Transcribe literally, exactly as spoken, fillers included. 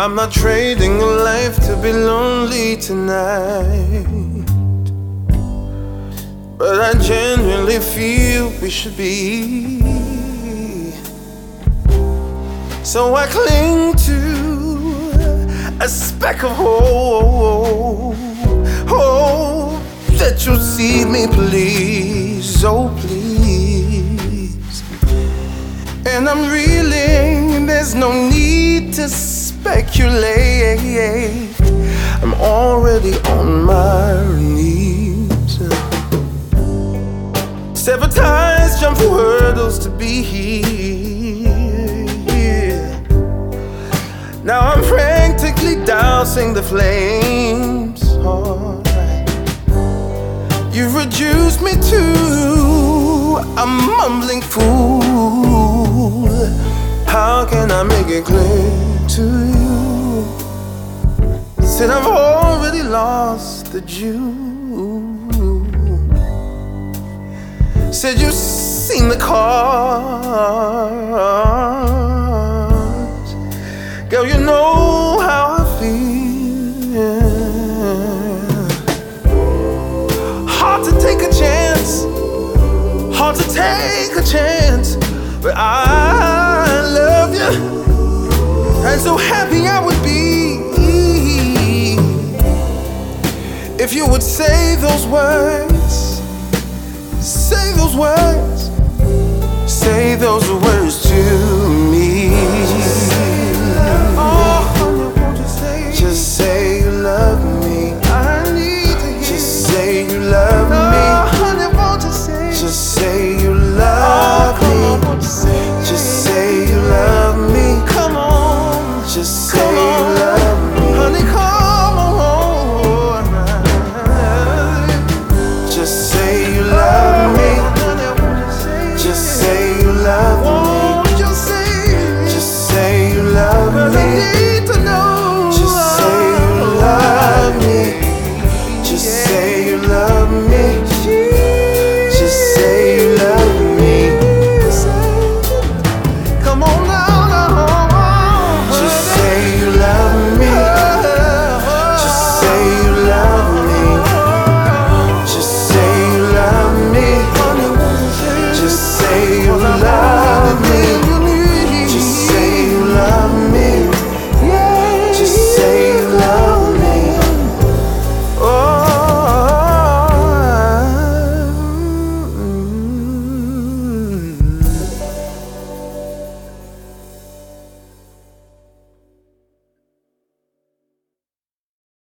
I'm not trading a life to be lonely tonight, but I genuinely feel we should be. So I cling to a speck of hope, hope that you'll see me, please, oh please. And I'm reeling, there's no need to speculate, I'm already on my knees. Several times, jump through hurdles to be here. Now I'm frantically dousing the flames. Alright. You've reduced me to a mumbling fool. How can I make it clear to you? Said I've already lost the Jew. Said you've seen the cars. Girl, you know how I feel. Hard to take a chance, hard to take a chance, but I love you, and so happy I would be if you would say those words, say those words, say those words.